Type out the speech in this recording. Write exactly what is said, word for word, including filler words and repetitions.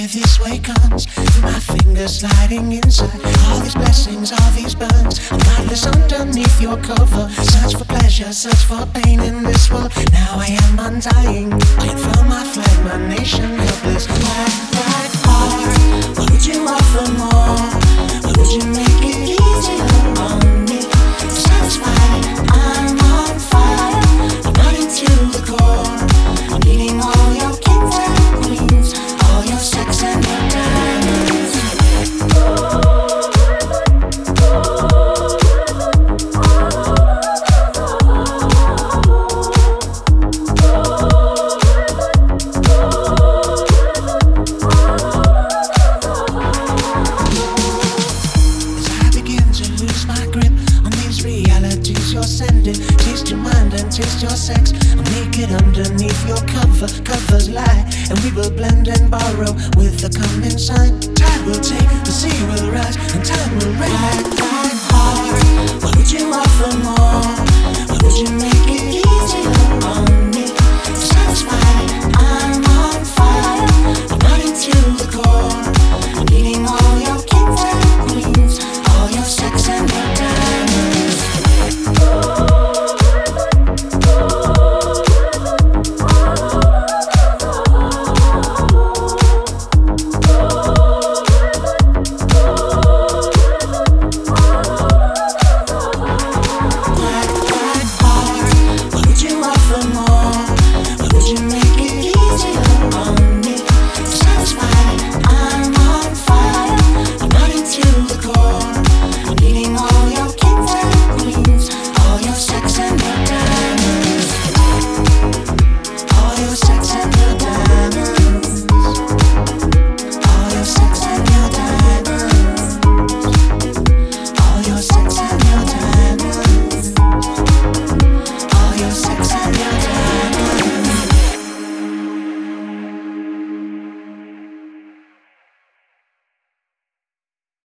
where this way comes. Feel my fingers sliding inside. All these blessings, all these burns. I'm godless underneath your cover. Search for pleasure, search for pain in this world. Now I am undying. Wait for my flag, my nation helpless. Black, black heart. What would you offer more? What would you make it easier on me? Satisfied, I'm on fire. I'm running to the core. I'm needing all your kings and queens, all your sex and your diamonds. As I begin to lose my grip on these realities you're sending, taste your mind and taste your sex. I'm naked underneath your cover, covers lie, and we will blend and borrow with the coming sun. Tide will take, the sea will rise, and time will rain. Black, black heart, what would you offer more? What would you make it easier on me?